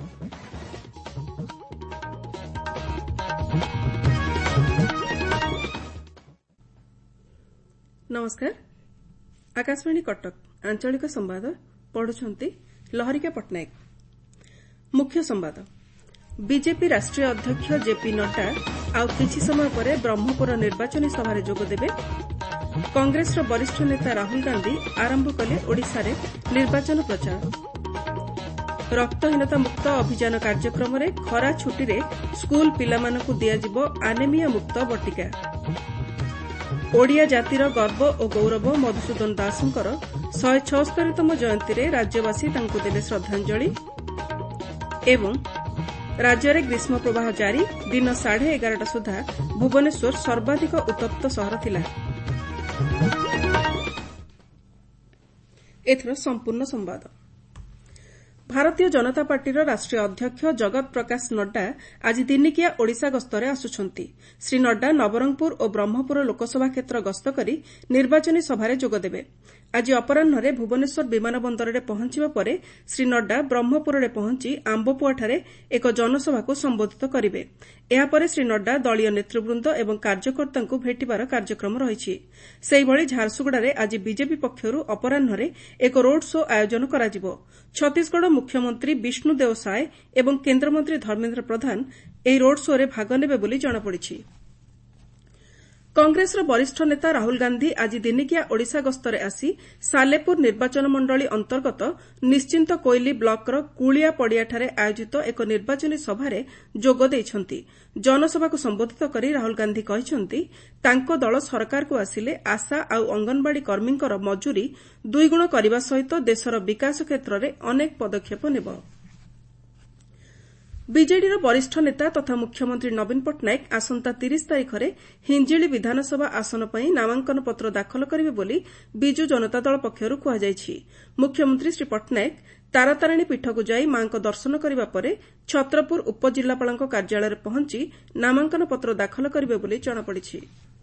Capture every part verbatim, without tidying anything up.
नमस्कार आकाशवाणी कटक आंचलिक संवाद पढ़ुछंती लहरिका पट्टनायक। मुख्य संवाद बीजेपी राष्ट्रीय अध्यक्ष जेपी नड्डा आउ किछि समय परे ब्रह्मपुर निर्वाचनी सभारे जोग देबे। कांग्रेस वरिष्ठ नेता राहुल गांधी आरंभ कले ओडिशा रे निर्वाचन प्रचार। रक्तहीनता मुक्त अभियान कार्यक्रम रे खरा छुट्टी रे स्कूल पिलामानकु दियाजिबो आनेमिया मुक्त बटिका। ओडिया जातिर गर्व और गौरव मधुसूदन दासंकर शहे छस्तरीतम जयंती रे राज्यवासी तांकु देले श्रद्धांजलि। एवं राज्य में ग्रीष्म प्रवाह जारी दिन साढ़े एगारटा सुधा भुवनेश्वर सर्वाधिक उत्तप्त सहर थिला। एथर संपूर्ण संवाद। भारतीय जनता पार्टीर राष्ट्रीय अध्यक्ष जगत प्रकाश नड्डा आज दिनिकिया ओडिशा गस्तरे आसुछंती। श्री नड्डा नवरंगपुर और ब्रह्मपुर लोकसभा क्षेत्र गस्त करी निर्वाचनी सभारे जोग देबे। आज अपराह्न भुवनेश्वर विमान बंदर पहुंचवा परे श्री नड्डा ब्रह्मपुर पहुंची आंबपुआठारे एक जनसभा को संबोधित करिवे। एहापरे श्री नड्डा दलीय नेतृवृंद एवं कार्यकर्तांकु भेटिबार कार्यक्रम रहिछि। सेहिभଳି झारसुगुड़ारे आज बीजेपी पक्षरु अपराह्न एक रोड शो आयोजन कराजिबो। छत्तीसगढ़ मुख्यमंत्री विष्णुदेव साय एवं केन्द्रमंत्री धर्मेन्द्र प्रधान ଏହି ରୋଡ୍ ଶୋରେ ଭାଗ ନେବେ ବୋଲି ଜଣାପଡ଼ିଛି। कांग्रेस वरिष्ठ नेता राहुल गांधी आज दिनिकिया ओडिशा गस्तरे आसी सालेपुर निर्वाचन मंडली अंतर्गत निश्चिंत कोइली ब्लॉकर कुलिया पड़ियाठारे आयोजित एक निर्वाचनी सभारे जोग देइछंती। जनसभा को संबोधित करी राहुल गांधी कहिछंती तांको दल सरकार को आसिले आशा आउ अंगनवाड़ी कर्मींकर मजूरी दुईगुण करबा सहित देशर विकास क्षेत्र में अनेक पदक्षेप नेब। बीजेडीर वरिष्ठ नेता तथा मुख्यमंत्री नवीन पट्टनायक आसंता तीस तारीख में हिंजिली विधानसभा आसन पर नामांकन पत्र दाखल करेंगे बोली बिजु जनता दल पक्षर कहुଯାଇଛି। मुख्यमंत्री श्री पट्टनायक तारातारिणी पीठ को जाई मां को दर्शन करने पर छत्रपुर उपजिल्लापाल कार्यालय पहुंची नामांकन पत्र दाखल करेंगे बोली जଣାपड़ी।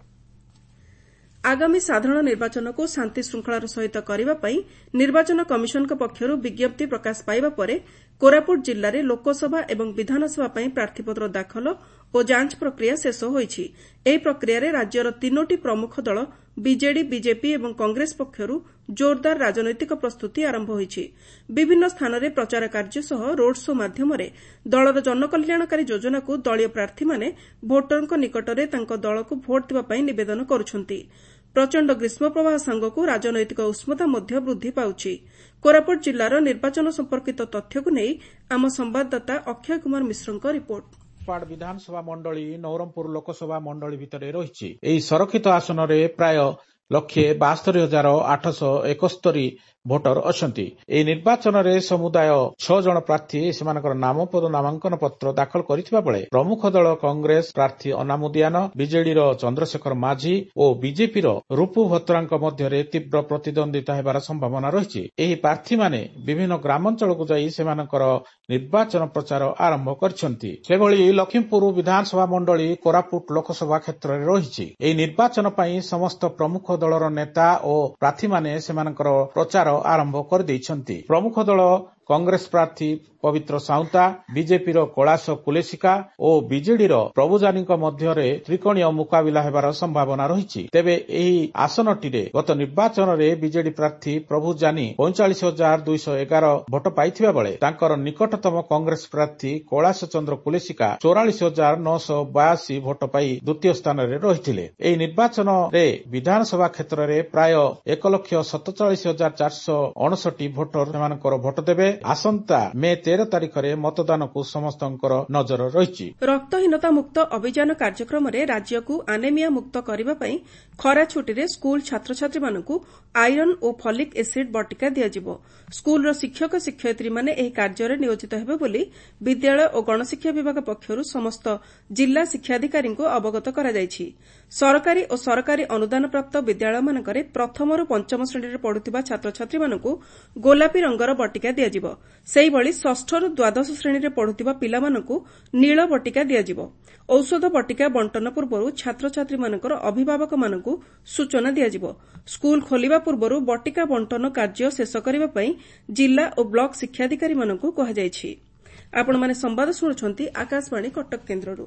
आगामी साधारण निर्वाचन को शांति श्रृंखलार सहित करने निर्वाचन कमिशन पक्षर विज्ञप्ति प्रकाश पाइबा परे कोरापुट जिल्ला रे लोकसभा एवं विधानसभा ପାଇଁ प्रार्थीपत्र दाखल और जांच प्रक्रिया शेष होईछि। एही प्रक्रिया रे राज्यर तीनोटी प्रमुख दल बीजेडी बीजेपी एवं कांग्रेस पक्षर जोरदार राजनैतिक प्रस्तुति आरंभ होईछि। विभिन्न स्थान रे प्रचार कार्य सह रोड शो माध्यम रे दलर जनकल्याणकारी योजना को दलीय प्रार्थी माने भोटरଙ୍କ निकटरे तांको दल को भोट देबा ପାଇଁ निवेदन करुछंती। प्रचंड ग्रीष्म प्रवाह सांगकु राजनैतिक उष्मता मध्य वृद्धि पाउछि। कोरापुट जिल्लार निर्वाचन संपर्कित तथ्य को नहीं आम संवाददाता अक्षय कुमार मिश्रଙ୍କ रिपोर्ट। पाड़ विधानसभा मंडली नवरंगपुर लोकसभा मंडली भितर रही एही संरक्षित आसन रे प्राय लक्षे बास्तरी हजार आठश एकस्तरी भोटर अछंती। एही निर्वाचन रे समुदाय छह जन प्रार्थी सेमानकर नामपद नामांकन पत्र दाखल करिथिबा बेले प्रमुख दल कांग्रेस प्रार्थी अनामुदियान बीजेडी रो चंद्रशेखर माझी और बीजेपी रो रूपू भत्रांक मध्य तीव्र प्रतिद्वंदिता हेबार संभावना रही। एही प्रार्थी माने विभिन्न ग्रामांचल को जाई सेमानकर निर्वाचन प्रचार आरंभ करछंती। सेभଳି लखीमपुर विधानसभा मंडली कोरापुट लोकसभा क्षेत्र रे रही। एही निर्वाचन पई समस्त प्रमुख दलर नेता और प्रार्थी माने सेमानकर प्रचार आरंभ कर देइछंती। प्रमुख दल कांग्रेस प्रार्थी पवित्र साउता बीजेपी रो कैलाश कुलेसिका और बीजेडी रो प्रभुजानी मध्य त्रिकोणीय मुकाबिला हेबार संभावना रही। तेबे एही आसनटी गत निर्वाचन रे बीजेडी प्रार्थी प्रभुजानी पैंतालीस हजार दुईश एगार भोट पाइथिबा बेले तांकर निकटतम कांग्रेस प्रार्थी कैलाश चंद्र कुलेसिका चौरालीस हजार नौश बयासी भोट पाई द्वितीय स्थान रे रहिथिले। एही निर्वाचन रे विधानसभा क्षेत्र रे प्राय एक लक्ष सतचालीस हजार चारश अणसठी भोटर सेमानकर भोट देबे। आसंता मे तेरह तारीख रे मतदान को समस्तंकर नजर रही। रक्तहीनता मुक्त अभियान कार्यक्रम रे राज्य को आनेमिया मुक्त करबा पई खरा छुट्टी रे स्कूल छात्र छात्री मानकु आयरन और फॉलिक एसिड बटिका दियाजिबो। स्कूल रो शिक्षक शिक्षयित्री माने एही कार्य रे नियोजित हेबे बोली विद्यालय और गणशिक्षा विभाग पक्षरु समस्त जिला शिक्षाधिकारी को अवगत करा जायछि। सरकारी और सरकारी अनुदान प्राप्त विद्यालय मानकरे प्रथम रु पंचम श्रेणी रे पढुतिबा छात्र छात्री मानकु गोलापी रंगर बटिका दियाजिबो। सेहिभଳି षष्ठ रु द्वादश श्रेणी रे पढुतिबा पिला मानकु नील बटिका दियाजिबो। औषध बटिका बंटन पूर्व छात्र छात्री मानकर अभिभावक मानकु सूचना दियाजिबो। स्कूल खोलिबा पूर्व बटिका बंटन कार्य शेष करिबा पई जिला और ब्लॉक शिक्षाधिकारी मानकु कहा जायछि। ଆପଣମାନେ ସମ୍ବାଦ ଶୁଣୁଛନ୍ତି ଆକାଶବାଣୀ କଟକ କେନ୍ଦ୍ରରୁ।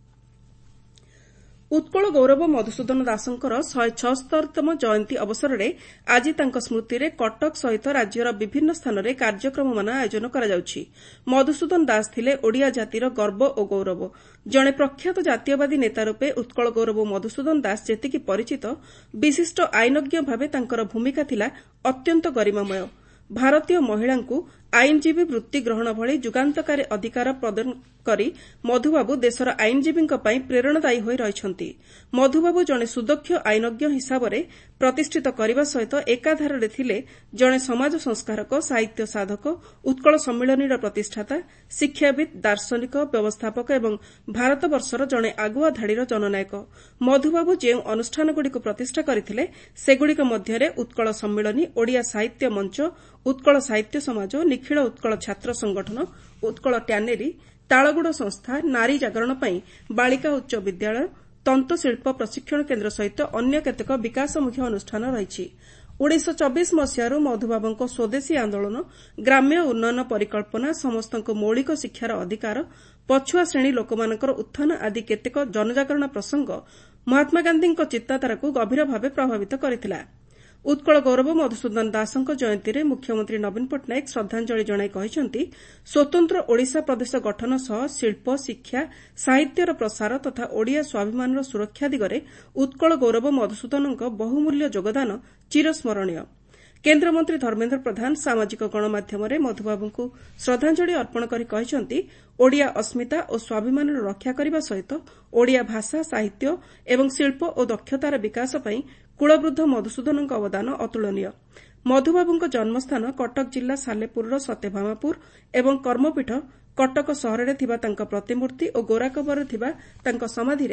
ଉତ୍କଳ ଗୌରବ ମଧୁସୂଦନ ଦାସଙ୍କର ଶହେ ଛଅସ୍ତରୀତମ ଜୟନ୍ତୀ ଅବସରରେ ଆଜି ତାଙ୍କ ସ୍ମୃତିରେ କଟକ ସହିତ ରାଜ୍ୟର ବିଭିନ୍ନ ସ୍ଥାନରେ କାର୍ଯ୍ୟକ୍ରମମାନ ଆୟୋଜନ କରାଯାଉଛି। ମଧୁସୂଦନ ଦାସ ଥିଲେ ଓଡ଼ିଆ ଜାତିର ଗର୍ବ ଓ ଗୌରବ। ଜଣେ ପ୍ରଖ୍ୟାତ ଜାତୀୟବାଦୀ ନେତା ରୂପେ ଉତ୍କଳ ଗୌରବ ମଧୁସୂଦନ ଦାସ ଯେତିକି ପରିଚିତ, ବିଶିଷ୍ଟ ଆଇନଜ୍ଞ ଭାବେ ତାଙ୍କର ଭୂମିକା ଥିଲା ଅତ୍ୟନ୍ତ ଗରିମାମୟ। ଭାରତୀୟ ମହିଳାଙ୍କୁ ଆଇନଜୀବୀ ବୃତ୍ତି ଗ୍ରହଣ ଭଳି ଯୁଗାନ୍ତକାରୀ ଅଧିକାର ପ୍ରଦାନ କରି ମଧୁବାବୁ ଦେଶର ଆଇନଜୀବୀଙ୍କ ପାଇଁ ପ୍ରେରଣାଦାୟୀ ହୋଇ ରହିଛନ୍ତି। ମଧୁବାବୁ ଜଣେ ସୁଦକ୍ଷ ଆଇନଜ୍ଞ ହିସାବରେ ପ୍ରତିଷ୍ଠିତ କରିବା ସହିତ ଏକାଧାରରେ ଥିଲେ ଜଣେ ସମାଜ ସଂସ୍କାରକ, ସାହିତ୍ୟ ସାଧକ, ଉତ୍କଳ ସମ୍ମିଳନୀର ପ୍ରତିଷ୍ଠାତା, ଶିକ୍ଷାବିତ୍, ଦାର୍ଶନିକ, ବ୍ୟବସ୍ଥାପକ ଏବଂ ଭାରତବର୍ଷର ଜଣେ ଆଗୁଆ ଧାଡ଼ିର ଜନନାୟକ। ମଧୁବାବୁ ଯେଉଁ ଅନୁଷ୍ଠାନଗୁଡ଼ିକୁ ପ୍ରତିଷ୍ଠା କରିଥିଲେ ସେଗୁଡ଼ିକ ମଧ୍ୟରେ ଉତ୍କଳ ସମ୍ମିଳନୀ, ଓଡ଼ିଆ ସାହିତ୍ୟ ମଞ୍ଚ, ଉତ୍କଳ ସାହିତ୍ୟ ସମାଜ, ନିଖିଳ ଉତ୍କଳ ଛାତ୍ର ସଂଗଠନ, ଉତ୍କଳ ଟ୍ୟାନେରୀ, ତାଳଗୁଡ଼ ସଂସ୍ଥା, ନାରୀ ଜାଗରଣ ପାଇଁ ବାଳିକା ଉଚ୍ଚ ବିଦ୍ୟାଳୟ, ତନ୍ତଶିଳ୍ପ ପ୍ରଶିକ୍ଷଣ କେନ୍ଦ୍ର ସହିତ ଅନ୍ୟ କେତେକ ବିକାଶମୁଖୀ ଅନୁଷ୍ଠାନ ରହିଛି। ଉଣେଇଶହ ଚବିଶ ମସିହାରୁ ମଧୁବାବୁଙ୍କ ସ୍ୱଦେଶୀ ଆନ୍ଦୋଳନ, ଗ୍ରାମ୍ୟ ଉନ୍ନୟନ ପରିକଳ୍ପନା, ସମସ୍ତଙ୍କୁ ମୌଳିକ ଶିକ୍ଷାର ଅଧିକାର, ପଛୁଆ ଶ୍ରେଣୀ ଲୋକମାନଙ୍କର ଉତ୍ଥାନ ଆଦି କେତେକ ଜନଜାଗରଣ ପ୍ରସଙ୍ଗ ମହାତ୍ମାଗାନ୍ଧୀଙ୍କ ଚିନ୍ତାଧାରାକୁ ଗଭୀର ଭାବେ ପ୍ରଭାବିତ କରିଥିଲା। ଉତ୍କଳ ଗୌରବ ମଧୁସୂଦନ ଦାସଙ୍କ ଜୟନ୍ତୀରେ ମୁଖ୍ୟମନ୍ତ୍ରୀ ନବୀନ ପଟ୍ଟନାୟକ ଶ୍ରଦ୍ଧାଞ୍ଜଳି ଜଣାଇ କହିଛନ୍ତି, ସ୍ୱତନ୍ତ୍ର ଓଡ଼ିଶା ପ୍ରଦେଶ ଗଠନ ସହ ଶିଳ୍ପ, ଶିକ୍ଷା, ସାହିତ୍ୟର ପ୍ରସାର ତଥା ଓଡ଼ିଆ ସ୍ୱାଭିମାନର ସୁରକ୍ଷା ଦିଗରେ ଉତ୍କଳ ଗୌରବ ମଧୁସୂଦନଙ୍କ ବହୁମୂଲ୍ୟ ଯୋଗଦାନ ଚିରସ୍ମରଣୀୟ। କେନ୍ଦ୍ରମନ୍ତ୍ରୀ ଧର୍ମେନ୍ଦ୍ର ପ୍ରଧାନ ସାମାଜିକ ଗଣମାଧ୍ୟମରେ ମଧୁବାବୁଙ୍କୁ ଶ୍ରଦ୍ଧାଞ୍ଜଳି ଅର୍ପଣ କରି କହିଛନ୍ତି, ଓଡ଼ିଆ ଅସ୍ମିତା ଓ ସ୍ୱାଭିମାନର ରକ୍ଷା କରିବା ସହିତ ଓଡ଼ିଆ ଭାଷା, ସାହିତ୍ୟ ଏବଂ ଶିଳ୍ପ ଓ ଦକ୍ଷତାର ବିକାଶ ପାଇଁ କୁଳବୃଦ୍ଧ ମଧୁସୂଦନଙ୍କ ଅବଦାନ ଅତୁଳନୀୟ। ମଧୁବାବୁଙ୍କ ଜନ୍ମସ୍ଥାନ କଟକ ଜିଲ୍ଲା ସାଲେପୁରର ସତ୍ୟଭାମାପୁର ଏବଂ କର୍ମପୀଠ କଟକ ସହରରେ ଥିବା ତାଙ୍କ ପ୍ରତିମୂର୍ତ୍ତି ଓ ଗୋରାକବରରେ ଥିବା ତାଙ୍କ ସମାଧିରେ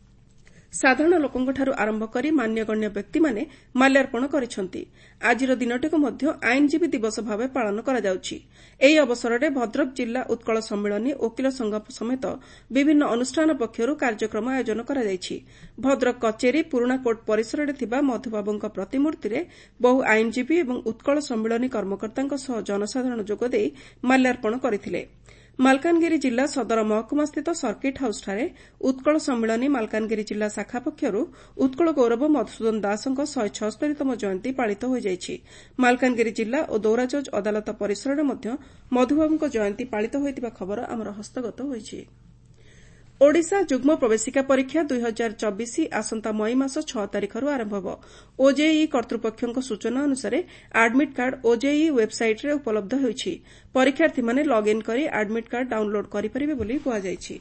ସାଧାରଣ ଲୋକଙ୍କଠାରୁ ଆରମ୍ଭ କରି ମାନ୍ୟଗଣ୍ୟ ବ୍ୟକ୍ତିମାନେ ମାଲ୍ୟାର୍ପଣ କରିଛନ୍ତି। ଆଜିର ଦିନଟିକୁ ମଧ୍ୟ ଆଇନଜୀବୀ ଦିବସ ଭାବେ ପାଳନ କରାଯାଉଛି। ଏହି ଅବସରରେ ଭଦ୍ରକ ଜିଲ୍ଲା ଉତ୍କଳ ସମ୍ମିଳନୀ, ଓକିଲ ସଂଘ ସମେତ ବିଭିନ୍ନ ଅନୁଷ୍ଠାନ ପକ୍ଷରୁ କାର୍ଯ୍ୟକ୍ରମ ଆୟୋଜନ କରାଯାଇଛି। ଭଦ୍ରକ କଚେରୀ, ପୁରୁଣା କୋର୍ଟ ପରିସରରେ ଥିବା ମଧୁବାବୁଙ୍କ ପ୍ରତିମୂର୍ତ୍ତିରେ ବହୁ ଆଇନଜୀବୀ ଏବଂ ଉତ୍କଳ ସମ୍ମିଳନୀ କର୍ମକର୍ତ୍ତାଙ୍କ ସହ ଜନସାଧାରଣ ଯୋଗଦେଇ ମାଲ୍ୟାର୍ପଣ କରିଥିଲେ। ମାଲକାନଗିରି ଜିଲ୍ଲା ସଦର ମହକୁମାସ୍ଥିତ ସର୍କିଟ୍ ହାଉସ୍ଠାରେ ଉତ୍କଳ ସମ୍ମିଳନୀ ମାଲକାନଗିରି ଜିଲ୍ଲା ଶାଖା ପକ୍ଷରୁ ଉତ୍କଳ ଗୌରବ ମଧୁସୂଦନ ଦାସଙ୍କ ଶହେ ଛଅସ୍ତରୀତମ ଜୟନ୍ତୀ ପାଳିତ ହୋଇଯାଇଛି। ମାଲକାନଗିରି ଜିଲ୍ଲା ଓ ଦୌରାଜଜ୍ ଅଦାଲତ ପରିସରରେ ମଧ୍ୟ ମଧୁବାବୁଙ୍କ ଜୟନ୍ତୀ ପାଳିତ ହୋଇଥିବା ଖବର ଆମର ହସ୍ତଗତ ହୋଇଛି। ଓଡ଼ିଶା ଯୁଗ୍ମ ପ୍ରବେଶିକା ପରୀକ୍ଷା ଦୁଇ ହଜାର ଚବିଶ ଆସନ୍ତା ମଇ ମାସ ଛଅ ତାରିଖରୁ ଆରମ୍ଭ ହେବ। ଓଜେଇଇ କର୍ତ୍ତୃପକ୍ଷଙ୍କ ସୂଚନା ଅନୁସାରେ ଆଡ୍ମିଟ୍ କାର୍ଡ ଓଜେଇଇ ୱେବ୍ସାଇଟ୍ରେ ଉପଲବ୍ଧ ହେଉଛି। ପରୀକ୍ଷାର୍ଥୀମାନେ ଲଗ୍ଇନ୍ କରି ଆଡ୍ମିଟ୍ କାର୍ଡ ଡାଉନ୍ଲୋଡ୍ କରିପାରିବେ ବୋଲି କୁହାଯାଇଛି।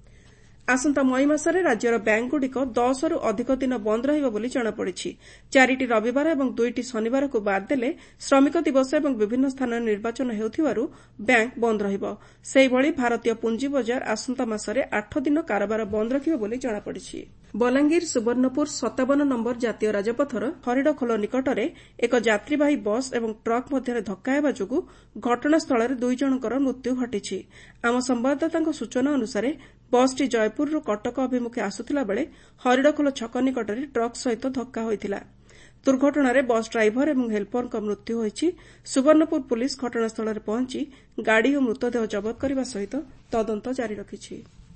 ଆସନ୍ତା ମଇ ମାସରେ ରାଜ୍ୟର ବ୍ୟାଙ୍କଗୁଡ଼ିକ ଦଶରୁ ଅଧିକ ଦିନ ବନ୍ଦ ରହିବ ବୋଲି ଜଣାପଡ଼ିଛି। ଚାରିଟି ରବିବାର ଏବଂ ଦୁଇଟି ଶନିବାରକୁ ବାଦ୍ ଦେଲେ ଶ୍ରମିକ ଦିବସ ଏବଂ ବିଭିନ୍ନ ସ୍ଥାନରେ ନିର୍ବାଚନ ହେଉଥିବାରୁ ବ୍ୟାଙ୍କ ବନ୍ଦ ରହିବ। ସେହିଭଳି ଭାରତୀୟ ପୁଞ୍ଜିବଜାର ଆସନ୍ତା ମାସରେ ଆଠ ଦିନ କାରବାର ବନ୍ଦ ରଖିବ ବୋଲି ଜଣାପଡ଼ିଛି। ବଲାଙ୍ଗୀର ସୁବର୍ଣ୍ଣପୁର ସତାବନ ନମ୍ବର ଜାତୀୟ ରାଜପଥର ହରିଡଖୋଲ ନିକଟରେ ଏକ ଯାତ୍ରୀବାହୀ ବସ୍ ଏବଂ ଟ୍ରକ୍ ମଧ୍ୟରେ ଧକ୍କା ହେବା ଯୋଗୁଁ ଘଟଣାସ୍ଥଳରେ ଦୁଇ ଜଣଙ୍କର ମୃତ୍ୟୁ ଘଟିଛି। ଆମ ସମ୍ଭାଦଦାତାଙ୍କ ସୂଚନା ଅନୁସାରେ ବସ୍ଟି ଜୟପୁରରୁ କଟକ ଅଭିମୁଖେ ଆସୁଥିଲା ବେଳେ ହରିଡଖୋଲ ଛକ ନିକଟରେ ଟ୍ରକ୍ ସହିତ ଧକ୍କା ହୋଇଥିଲା। ଦୁର୍ଘଟଣାରେ ବସ୍ ଡ୍ରାଇଭର ଏବଂ ହେଲ୍ପରଙ୍କ ମୃତ୍ୟୁ ହୋଇଛି। ସୁବର୍ଣ୍ଣପୁର ପୁଲିସ୍ ଘଟଣାସ୍ଥଳରେ ପହଞ୍ଚି ଗାଡ଼ି ଓ ମୃତଦେହ ଜବତ କରିବା ସହିତ ତଦନ୍ତ ଜାରି ରଖିଛି।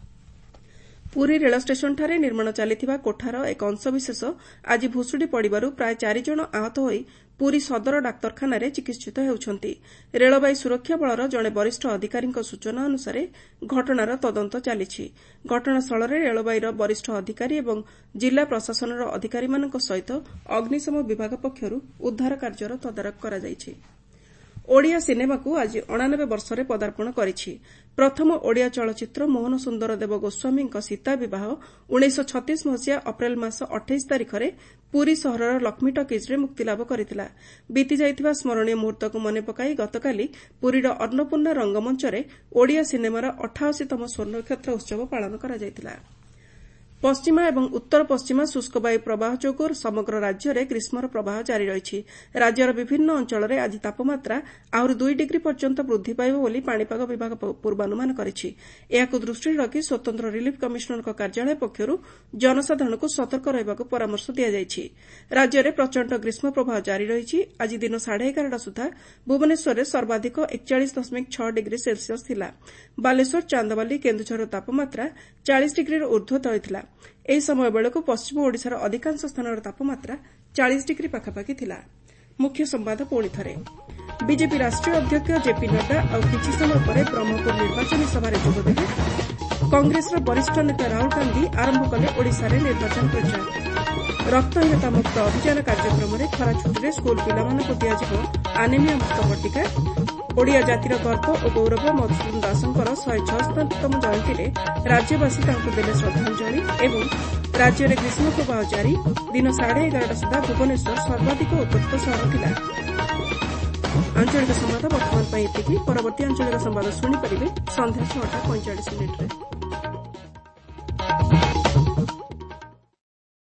ପୁରୀ ରେଳ ଷ୍ଟେସନଠାରେ ନିର୍ମାଣ ଚାଲିଥିବା କୋଠାର ଏକ ଅଂଶବିଶେଷ ଆଜି ଭୁଶୁଡ଼ି ପଡ଼ିବାରୁ ପ୍ରାୟ ଚାରି ଜଣ ଆହତ ହୋଇ ପୁରୀ ସଦର ଡାକ୍ତରଖାନାରେ ଚିକିତ୍ସିତ ହେଉଛନ୍ତି। ରେଳବାଇ ସୁରକ୍ଷା ବଳର ଜଣେ ବରିଷ୍ଠ ଅଧିକାରୀଙ୍କ ସୂଚନା ଅନୁସାରେ ଘଟଣାର ତଦନ୍ତ ଚାଲିଛି। ଘଟଣାସ୍ଥଳରେ ରେଳବାଇର ବରିଷ୍ଠ ଅଧିକାରୀ ଏବଂ ଜିଲ୍ଲା ପ୍ରଶାସନର ଅଧିକାରୀମାନଙ୍କ ସହିତ ଅଗ୍ନିଶମ ବିଭାଗ ପକ୍ଷରୁ ଉଦ୍ଧାର କାର୍ଯ୍ୟର ତଦାରଖ କରାଯାଇଛି। ଓଡ଼ିଆ ସିନେମାକୁ ଆଜି ଅଣାନବେ ବର୍ଷରେ ପଦାର୍ପଣ କରିଛି। ପ୍ରଥମ ଓଡ଼ିଆ ଚଳଚ୍ଚିତ୍ର ମୋହନ ସୁନ୍ଦର ଦେବ ଗୋସ୍ୱାମୀଙ୍କ ସୀତା ବିବାହ ଉଣେଇଶହ ଛତିଶ ମସିହା ଅପ୍ରେଲ ମାସ ଅଠେଇଶ ତାରିଖରେ ପୁରୀ ସହରର ଲକ୍ଷ୍ମୀ ଟକିଜ୍ରେ ମୁକ୍ତିଲାଭ କରିଥିଲା। ବିତିଯାଇଥିବା ସ୍ମରଣୀୟ ମୁହୂର୍ତ୍ତକୁ ମନେପକାଇ ଗତକାଲି ପୁରୀର ଅନ୍ନପୂର୍ଣ୍ଣା ରଙ୍ଗମଞ୍ଚରେ ଓଡ଼ିଆ ସିନେମାର ଅଠାଅଶୀତମ ସ୍ୱର୍ଣ୍ଣକ୍ଷେତ୍ର ଉତ୍ସବ ପାଳନ କରାଯାଇଥିଲା। ପଶ୍ଚିମା ଏବଂ ଉତ୍ତର ପଶ୍ଚିମା ଶୁଷ୍କ ବାୟୁ ପ୍ରବାହ ଯୋଗୁଁ ସମଗ୍ର ରାଜ୍ୟରେ ଗ୍ରୀଷ୍ମର ପ୍ରବାହ ଜାରି ରହିଛି। ରାଜ୍ୟର ବିଭିନ୍ନ ଅଞ୍ଚଳରେ ଆଜି ତାପମାତ୍ରା ଆହୁରି ଦୁଇ ଡିଗ୍ରୀ ପର୍ଯ୍ୟନ୍ତ ବୃଦ୍ଧି ପାଇବ ବୋଲି ପାଣିପାଗ ବିଭାଗ ପୂର୍ବାନୁମାନ କରିଛି। ଏହାକୁ ଦୃଷ୍ଟିରେ ରଖି ସ୍ୱତନ୍ତ୍ର ରିଲିଫ୍ କମିଶନରଙ୍କ କାର୍ଯ୍ୟାଳୟ ପକ୍ଷରୁ ଜନସାଧାରଣଙ୍କୁ ସତର୍କ ରହିବାକୁ ପରାମର୍ଶ ଦିଆଯାଇଛି। ରାଜ୍ୟରେ ପ୍ରଚଣ୍ଡ ଗ୍ରୀଷ୍ମ ପ୍ରବାହ ଜାରି ରହିଛି। ଆଜି ଦିନ ସାଢ଼େ ଏଗାରଟା ସୁଦ୍ଧା ଭୁବନେଶ୍ୱରରେ ସର୍ବାଧିକ ଏକଚାଳିଶ ଦଶମିକ ଛଅ ଡିଗ୍ରୀ ସେଲ୍ସିୟସ୍ ଥିଲା। ବାଲେଶ୍ୱର, ଚାନ୍ଦବାଲି, କେନ୍ଦୁଝରର ତାପମାତ୍ରା ଚାଳିଶ ଡିଗ୍ରୀରୁ ଊର୍ଦ୍ଧ୍ୱ ରହିଥିଲା। ଏହି ସମୟ ବେଳକୁ ପଶ୍ଚିମ ଓଡ଼ିଶାର ଅଧିକାଂଶ ସ୍ଥାନର ତାପମାତ୍ରା ଚାଳିଶ ଡିଗ୍ରୀ ପାଖାପାଖି ଥିଲା। ମୁଖ୍ୟ ସମ୍ବାଦ ପୁଣି ଥରେ। ବିଜେପି ରାଷ୍ଟ୍ରୀୟ ଅଧ୍ୟକ୍ଷ ଜେପି ନଡ୍ଡା ଆଉ କିଛି ସମୟ ପରେ ବ୍ରହ୍ମପୁର ନିର୍ବାଚନୀ ସଭାରେ ଯୋଗଦେବେ। କଂଗ୍ରେସର ବରିଷ୍ଠ ନେତା ରାହୁଲ ଗାନ୍ଧି ଆରମ୍ଭ କଲେ ଓଡ଼ିଶାରେ ନିର୍ବାଚନ ପ୍ରଚାର। ରକ୍ତହୀନତା ମୁକ୍ତ ଅଭିଯାନ କାର୍ଯ୍ୟକ୍ରମରେ ଖରା ଛୁଟିରେ ସ୍କୁଲ ପିଲାମାନଙ୍କୁ ଦିଆଯିବ ଆନେମିଆ ମୁକ୍ତ ବଟିକା। ଓଡ଼ିଆ ଜାତିର ଗର୍ବ ଓ ଗୌରବ ମଧୁସୂଦନ ଦାସଙ୍କର ଶହେ ଛଅସ୍ତରୀତମ ଜୟନ୍ତୀରେ ରାଜ୍ୟବାସୀ ତାଙ୍କୁ ଦେଲେ ଶ୍ରଦ୍ଧାଞ୍ଜଳି ଏବଂ ରାଜ୍ୟରେ ଗ୍ରୀଷ୍ମ ପ୍ରବାହ ଜାରି। ଦିନ ସାଢ଼େ ଏଗାରଟା ସୁଦ୍ଧା ଭୁବନେଶ୍ୱର ସର୍ବାଧିକ ଉତ୍ତପ୍ତ ସହର ଥିଲା। ଆଞ୍ଚଳିକ ସମ୍ବାଦ ବର୍ତ୍ତମାନ ପାଇଁ ଏତିକି। ପରବର୍ତ୍ତୀ ଆଞ୍ଚଳିକ ସମ୍ବାଦ ଶୁଣିପାରିବେ ସନ୍ଧ୍ୟା ଛଅଟା ପଇଁଚାଳିଶ ମିନିଟ୍ରେ।